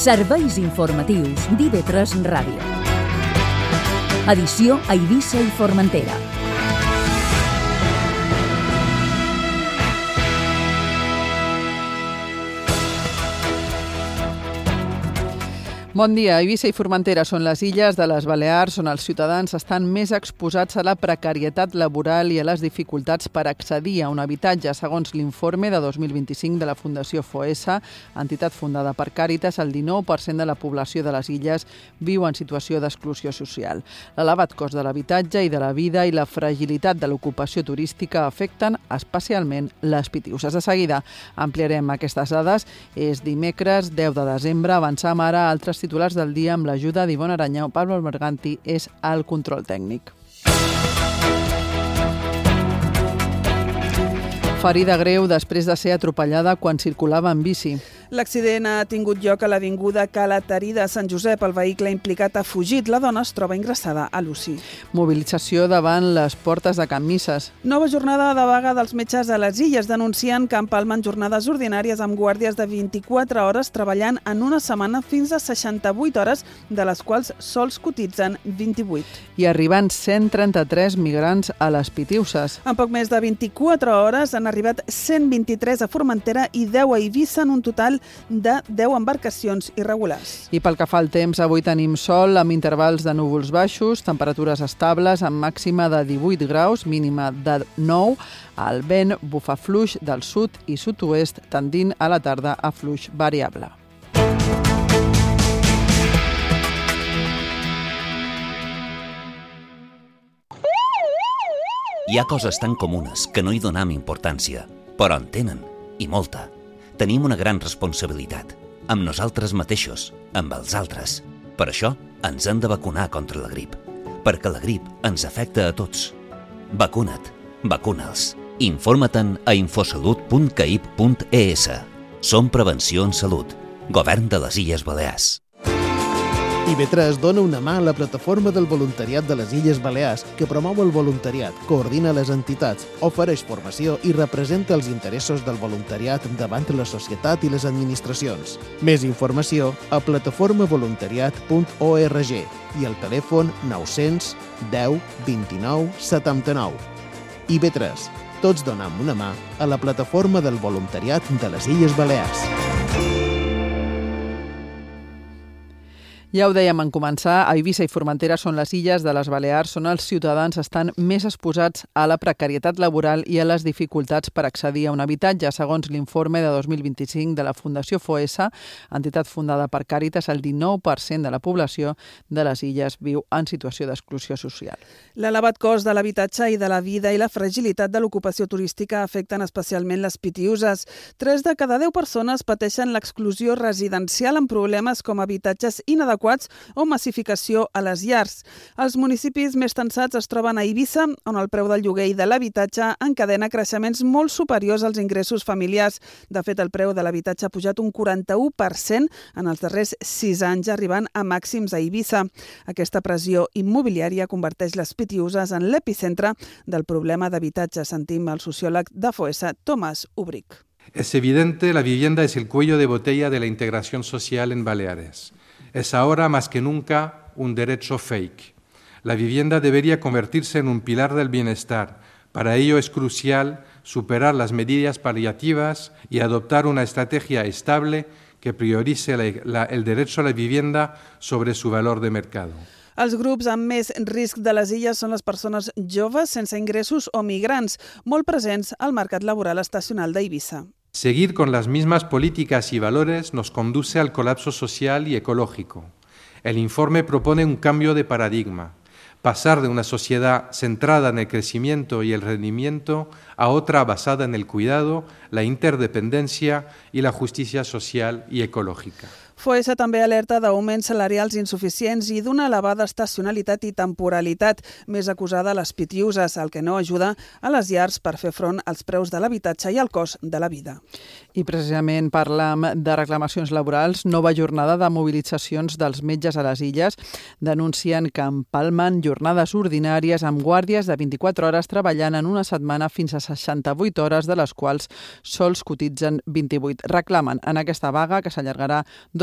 Serveis informatius d'IV3 Ràdio. Edició a Eivissa i Formentera. Bon dia. Eivissa i Formentera són les illes de les Balears on els ciutadans estan més exposats a la precarietat laboral i a les dificultats per accedir a un habitatge. Segons l'informe de 2025 de la Fundació FOESA, entitat fundada per Càritas, el 19% de la població de les illes viu en situació d'exclusió social. L'elevat cost de l'habitatge i de la vida i la fragilitat de l'ocupació turística afecten especialment les pitiuses. De seguida ampliarem aquestes dades. És dimecres 10 de desembre. Avancem ara a altres titulars del dia amb l'ajuda d'Ivona Aranyau. Pablo Alberganti és al control tècnic. Ferida greu després de ser atropellada quan circulava en bici. L'accident ha tingut lloc a l'avinguda Calatarida de Sant Josep. El vehicle implicat ha fugit. La dona es troba ingressada a l'UCI. Mobilització davant les portes de Can Misses. Nova jornada de vaga dels metges a les illes. Denuncien que empalmen jornades ordinàries amb guàrdies de 24 hores treballant en una setmana fins a 68 hores, de les quals sols cotitzen 28. I arribant 133 migrants a les Pitiuses. En poc més de 24 hores han arribat 123 a Formentera i 10 a Eivissa, en un total de 10 embarcacions irregulars. I pel que fa al temps, avui tenim sol amb intervals de núvols baixos, temperatures estables amb màxima de 18 graus, mínima de 9. El vent bufa fluix del sud i sud-oest, tendint a la tarda a fluix variable. Hi ha coses tan comunes que no hi donem importància, però en tenen, i molta. Tenim una gran responsabilitat, amb nosaltres mateixos, amb els altres. Per això ens hem de vacunar contra la grip, perquè la grip ens afecta a tots. Vacuna't, vacuna'ls. Informa-te'n a infosalut.caip.es. Som Prevenció en Salut, Govern de les Illes Balears. IV3 dona una mà a la plataforma del voluntariat de les Illes Balears, que promou el voluntariat, coordina les entitats, ofereix formació i representa els interessos del voluntariat davant la societat i les administracions. Més informació a plataformavoluntariat.org i al telèfon 900 10 29 79. IV3. Tots donem una mà a la plataforma del voluntariat de les Illes Balears. Ja ho dèiem en començar, a Eivissa i Formentera són les illes de les Balears on els ciutadans estan més exposats a la precarietat laboral i a les dificultats per accedir a un habitatge. Segons l'informe de 2025 de la Fundació FOESA, entitat fundada per Càritas, el 19% de la població de les illes viu en situació d'exclusió social. L'elevat cost de l'habitatge i de la vida i la fragilitat de l'ocupació turística afecten especialment les pitiuses. 3 de cada 10 persones pateixen l'exclusió residencial amb problemes com habitatges inadequats o massificació a les llars. Els municipis més tensats es troben a Eivissa, on el preu del lloguer i de l'habitatge encadena creixements molt superiors als ingressos familiars. De fet, el preu de l'habitatge ha pujat un 41% en els darrers 6 anys, arribant a màxims a Eivissa. Aquesta pressió immobiliària converteix les pitiuses en l'epicentre del problema d'habitatge. Sentim el sociòleg de FOESA, Tomàs Ubric. Es evidente, la vivienda es el cuello de botella de la integración social en Baleares. Es ahora más que nunca un derecho fake. La vivienda debería convertirse en un pilar del bienestar. Para ello es crucial superar las medidas paliativas y adoptar una estrategia estable que priorice el derecho a la vivienda sobre su valor de mercado. Els grups amb més risc de les illes són les persones joves, sense ingressos o migrants, molt presents al mercat laboral estacional d'Eivissa. Seguir con las mismas políticas y valores nos conduce al colapso social y ecológico. El informe propone un cambio de paradigma, pasar de una sociedad centrada en el crecimiento y el rendimiento a otra basada en el cuidado, la interdependencia y la justicia social y ecológica. FOESA també alerta d'augments salarials insuficients i d'una elevada estacionalitat i temporalitat, més acusada a les pitiuses, el que no ajuda a les llars per fer front als preus de l'habitatge i al cost de la vida. I precisament parlem de reclamacions laborals. Nova jornada de mobilitzacions dels metges a les illes denuncien que empalmen jornades ordinàries amb guàrdies de 24 hores treballant en una setmana fins a 68 hores, de les quals sols cotitzen 28. Reclamen en aquesta vaga, que s'allargarà 2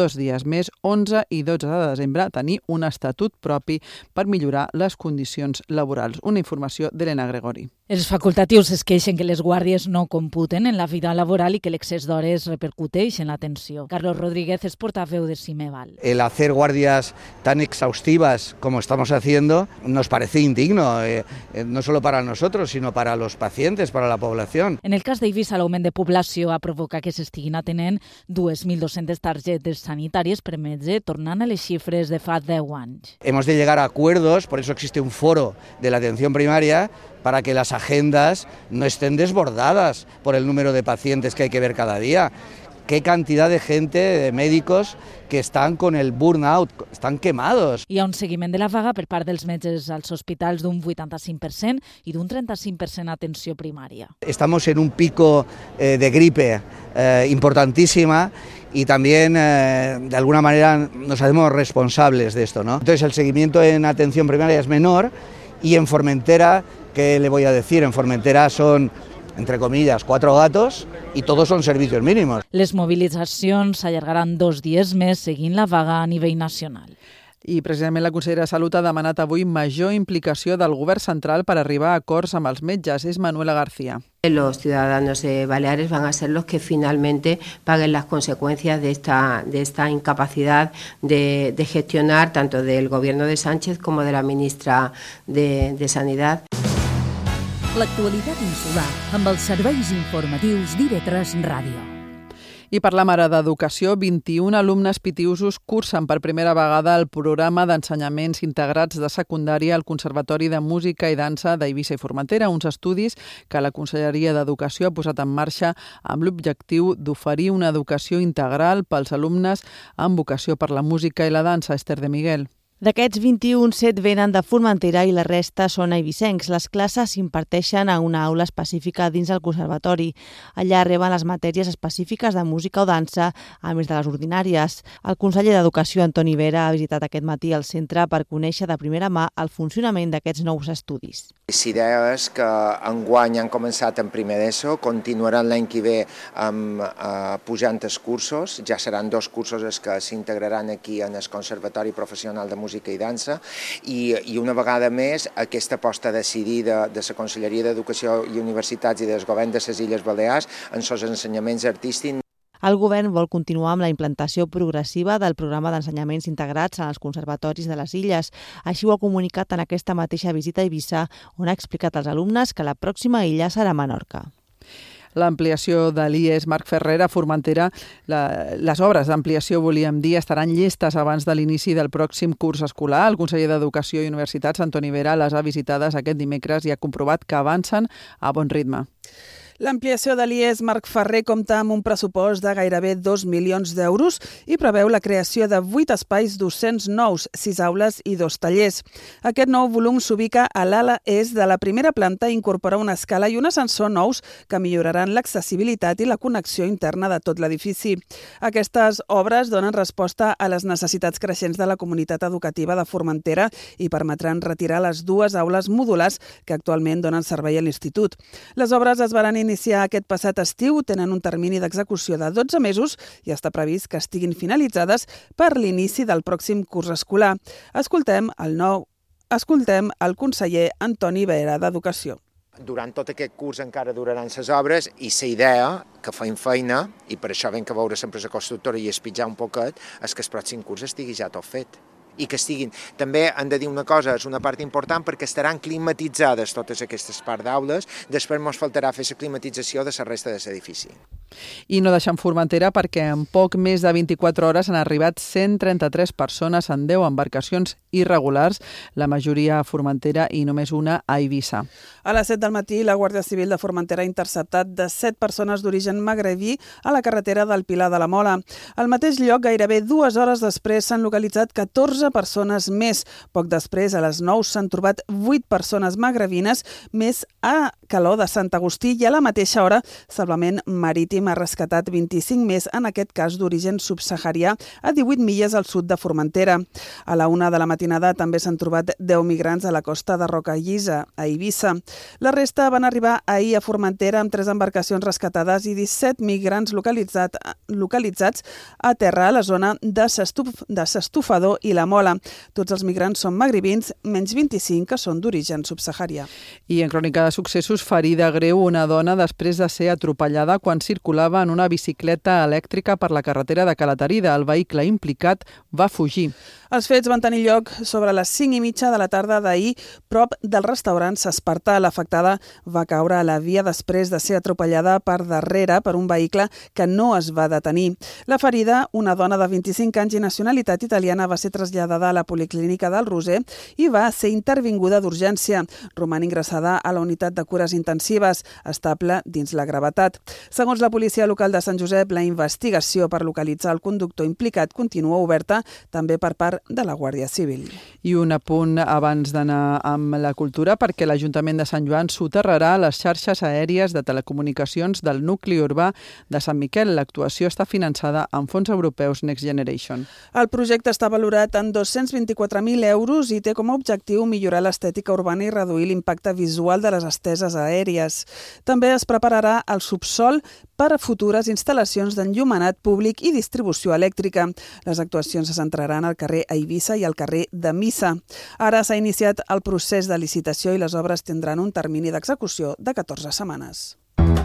2 dies més, 11 i 12 de desembre, tenir un estatut propi per millorar les condicions laborals. Una informació d'Helena Gregori. Els facultatius es queixen que les guàrdies no computen en la vida laboral i que l'excés d'hores repercuteix en l'atenció. Carlos Rodríguez es portaveu de Cimeval. El hacer guardias tan exhaustivas como estamos haciendo nos parece indigno, no solo para nosotros, sino para los pacientes, para la población. En el cas d'Eivissa, l'augment de població ha provocat que s'estiguin atenent 2.200 targetes sanitàries per metge, tornant a les xifres de fa 10 anys. Hemos de llegar a acuerdos, por eso existe un foro de la atención primaria, para que las agendas no estén desbordadas por el número de pacientes que hay que ver cada día. Qué cantidad de gente, de médicos, que están con el burnout, están quemados. Hi ha un seguiment de la vaga per part dels metges als hospitals d'un 85% i d'un 35% atenció primària. Estamos en un pico de gripe importantísima y también de alguna manera nos hacemos responsables de esto, ¿no? Entonces el seguimiento en atención primaria es menor y en Formentera, ¿qué le voy a decir? En Formentera son, entre comillas, 4 gatos y todos son servicios mínimos. Les mobilitzacions s'allargaran 2 dies més seguint la vaga a nivell nacional. I precisament la consellera de Salut ha demanat avui major implicació del govern central per arribar a acords amb els metges. És Manuela García. Los ciudadanos baleares van a ser los que finalmente paguen las consecuencias de esta incapacidad de gestionar tanto del gobierno de Sánchez como de la ministra de Sanidad. L'actualitat insular amb els serveis informatius d'IV3 Ràdio. I parlam ara d'educació. 21 alumnes pitiusos cursen per primera vegada el programa d'ensenyaments integrats de secundària al Conservatori de Música i Dansa d'Eivissa i Formentera, uns estudis que la Conselleria d'Educació ha posat en marxa amb l'objectiu d'oferir una educació integral pels alumnes amb vocació per la música i la dansa. Esther de Miguel. D'aquests 21, 7 venen de Formentera i la resta són eivissencs. Les classes s'imparteixen a una aula específica dins el conservatori. Allà reben les matèries específiques de música o dansa, a més de les ordinàries. El conseller d'Educació, Antoni Vera, ha visitat aquest matí el centre per conèixer de primera mà el funcionament d'aquests nous estudis. L'idea és que enguany han començat en primer d'ESO, continuaran l'any que ve pujant els cursos, ja seran 2 cursos els que s'integraran aquí en el Conservatori Professional de Música i Dansa i una vegada més aquesta aposta decidida de la Conselleria d'Educació i Universitats i del Govern de les Illes Balears en els ensenyaments artístics. El govern vol continuar amb la implantació progressiva del programa d'ensenyaments integrats en els conservatoris de les illes. Així ho ha comunicat en aquesta mateixa visita a Eivissa, on ha explicat als alumnes que la pròxima illa serà Menorca. L'ampliació de l'IES Marc Ferrer a Formentera. Les obres d'ampliació, volíem dir, estaran llestes abans de l'inici del pròxim curs escolar. El conseller d'Educació i Universitats, Antoni Vera, les ha visitades aquest dimecres i ha comprovat que avancen a bon ritme. L'ampliació de l'IES Marc Ferrer compta amb un pressupost de gairebé 2 milions d'euros i preveu la creació de 8 espais docents nous, 6 aules i 2 tallers. Aquest nou volum s'ubica a l'ala est de la primera planta i incorpora una escala i un ascensor nous que milloraran l'accessibilitat i la connexió interna de tot l'edifici. Aquestes obres donen resposta a les necessitats creixents de la comunitat educativa de Formentera i permetran retirar les 2 aules modulars que actualment donen servei a l'institut. Les obres es van iniciar aquest passat estiu, tenen un termini d'execució de 12 mesos i està previst que estiguin finalitzades per l'inici del pròxim curs escolar. Escoltem el conseller Antoni Vera d'Educació. Durant tot aquest curs encara duraran les obres i la idea que fem feina, i per això vam que veure l'empresa constructora i espitjar un poquet, és que el pròxim curs estigui ja tot fet. I que estiguin. També han de dir una cosa, és una part important perquè estaran climatitzades totes aquestes parts d'aules, després ens faltarà fer la climatització de la resta de l'edifici. I no deixem Formentera perquè en poc més de 24 hores han arribat 133 persones en 10 embarcacions irregulars, la majoria a Formentera i només una a Eivissa. A les 7 del matí, la Guàrdia Civil de Formentera ha interceptat de 7 persones d'origen magrebí a la carretera del Pilar de la Mola. Al mateix lloc, gairebé 2 hores després, s'han localitzat 14 14 persones més. Poc després, a les 9, s'han trobat 8 persones magrebines, més a Caló de Sant Agustí, i a la mateixa hora, Salvament Marítim ha rescatat 25 més, en aquest cas d'origen subsaharià, a 18 milles al sud de Formentera. A la 1 de la matinada també s'han trobat 10 migrants a la costa de Rocallisa, a Eivissa. La resta van arribar ahir a Formentera amb 3 embarcacions rescatades i 17 migrants localitzats a terra a la zona de S'Estufador i la Mola. Tots els migrants són magribins, menys 25 que són d'origen subsaharià. I en crònica de successos, ferida greu una dona després de ser atropellada quan circulava en una bicicleta elèctrica per la carretera de Calatarida. El vehicle implicat va fugir. Els fets van tenir lloc sobre les 5:30 de la tarda d'ahir, prop del restaurant S'Espartà. L'afectada va caure a la via després de ser atropellada per darrere per un vehicle que no es va detenir. La ferida, una dona de 25 anys i nacionalitat italiana, va ser traslladada a la Policlínica del Roser i va ser intervinguda d'urgència. Roman ingressada a la unitat de cures intensives, estable dins la gravetat. Segons la policia local de Sant Josep, la investigació per localitzar el conductor implicat continua oberta també per part de la Guàrdia Civil. I un apunt abans d'anar amb la cultura, perquè l'Ajuntament de Sant Joan soterrarà les xarxes aèries de telecomunicacions del nucli urbà de Sant Miquel. L'actuació està finançada amb fons europeus Next Generation. El projecte està valorat en 224.000 euros i té com a objectiu millorar l'estètica urbana i reduir l'impacte visual de les esteses aèries. També es prepararà el subsol per a futures instal·lacions d'enllumenat públic i distribució elèctrica. Les actuacions se centraran al carrer Eivissa i al carrer de Missa. Ara s'ha iniciat el procés de licitació i les obres tindran un termini d'execució de 14 setmanes.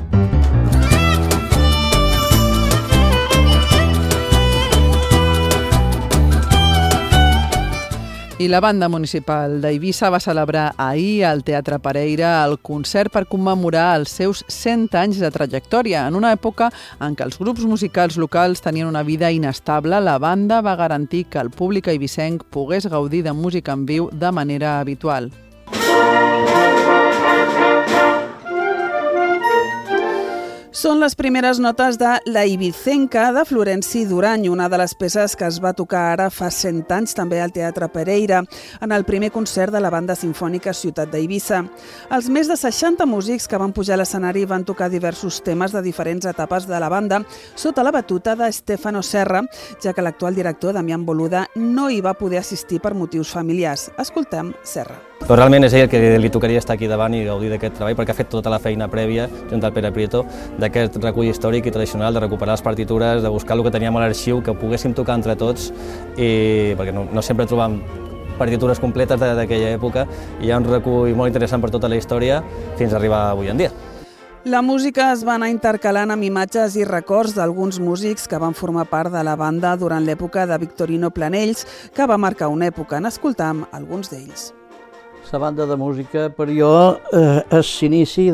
I la banda municipal d'Eivissa va celebrar ahir al Teatre Pereira el concert per commemorar els seus 100 anys de trajectòria. En una època en què els grups musicals locals tenien una vida inestable, la banda va garantir que el públic eivissenc pogués gaudir de música en viu de manera habitual. Són les primeres notes de La Ibicenca de Florenci Durany, una de les peces que es va tocar ara fa 100 anys també al Teatre Pereira, en el primer concert de la banda sinfònica Ciutat d'Eivissa. Els més de 60 músics que van pujar a l'escenari van tocar diversos temes de diferents etapes de la banda sota la batuta de Stefano Serra, ja que l'actual director, Damián Boluda, no hi va poder assistir per motius familiars. Escoltem Serra. Però realment és ell el que li tocaria estar aquí davant i gaudir d'aquest treball, perquè ha fet tota la feina prèvia, junt al Pere Prieto, d'aquest recull històric i tradicional, de recuperar les partitures, de buscar el que teníem a l'arxiu, que poguéssim tocar entre tots, perquè no sempre trobam partitures completes d'aquella època, i hi ha un recull molt interessant per tota la història fins a arribar avui en dia. La música es va anar intercalant amb imatges i records d'alguns músics que van formar part de la banda durant l'època de Victorino Planells, que va marcar una època. N'escoltam alguns d'ells. La banda de música per jo és l'inici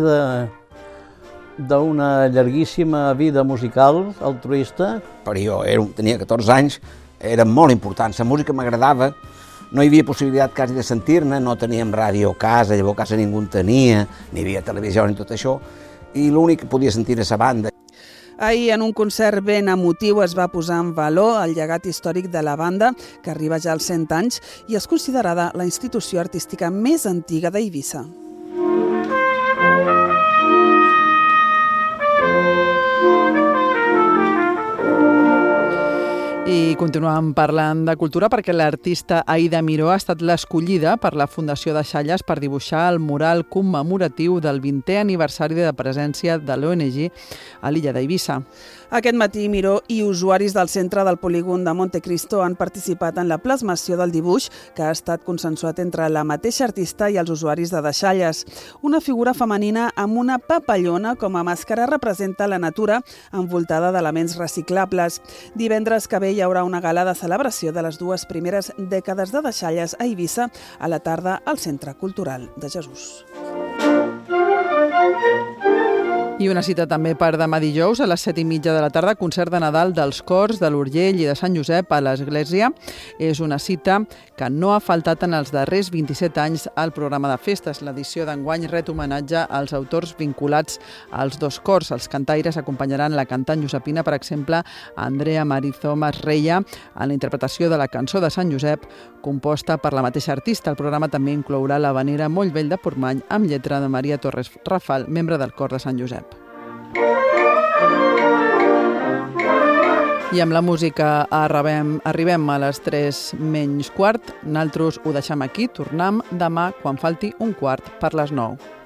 d'una llarguíssima vida musical altruista. Per jo tenia 14 anys, era molt important, la música m'agradava, no hi havia possibilitat quasi de sentir-ne, no teníem ràdio a casa, llavors a casa ningú en tenia, ni hi havia televisió ni tot això, i l'únic que podia sentir era la banda. Ahir, en un concert ben emotiu, es va posar en valor el llegat històric de la banda, que arriba ja als 100 anys i és considerada la institució artística més antiga d'Eivissa. I continuem parlant de cultura perquè l'artista Aida Miró ha estat l'escollida per la Fundació Deixalles per dibuixar el mural commemoratiu del 20è aniversari de presència de l'ONG a l'illa d'Eivissa. Aquest matí, Miró i usuaris del centre del polígon de Montecristo han participat en la plasmació del dibuix que ha estat consensuat entre la mateixa artista i els usuaris de Deixalles. Una figura femenina amb una papallona com a màscara representa la natura envoltada d'elements reciclables. Divendres que ve hi haurà una gala de celebració de les 2 primeres dècades de Deixalles a Eivissa a la tarda al Centre Cultural de Jesús. I una cita també per demà dijous a les 7:30 de la tarda, concert de Nadal dels cors de l'Urgell i de Sant Josep a l'Església. És una cita que no ha faltat en els darrers 27 anys al programa de festes. L'edició d'enguany ret homenatge als autors vinculats als dos cors. Els cantaires acompanyaran la cantant josepina, per exemple, Andrea Marizó Masreia, en la interpretació de la cançó de Sant Josep, composta per la mateixa artista. El programa també inclourà l'havanera Moll Vell de Portmany, amb lletra de Maria Torres Rafal, membre del cor de Sant Josep. I amb la música arribem a les 3:15. Nosaltres ho deixem aquí. Tornem demà quan falti un quart per les 9.